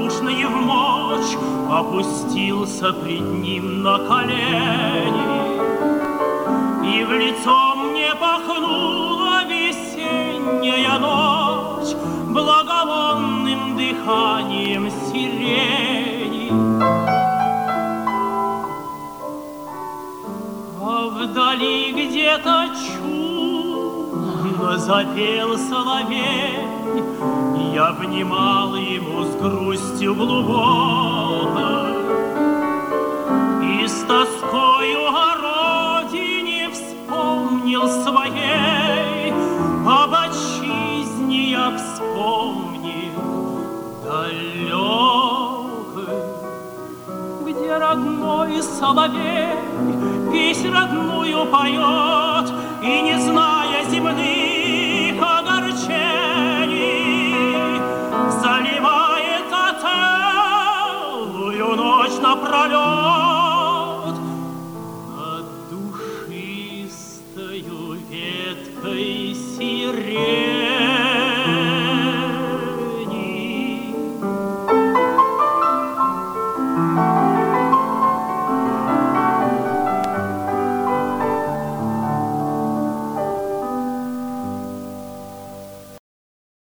бездушный вмочь опустился пред ним на колени, и в лицо мне пахнула весенняя ночь благовонным дыханием сирени. А вдали где-то чудно запел соловей, я внимал ему с грустью глубокой и с тоскою о родине вспомнил своей, об отчизне я вспомнил далекой, где родной соловей песнь родную поет, и, не зная земных огорчений, заливает целую ночь напролет над душистою веткой сирени.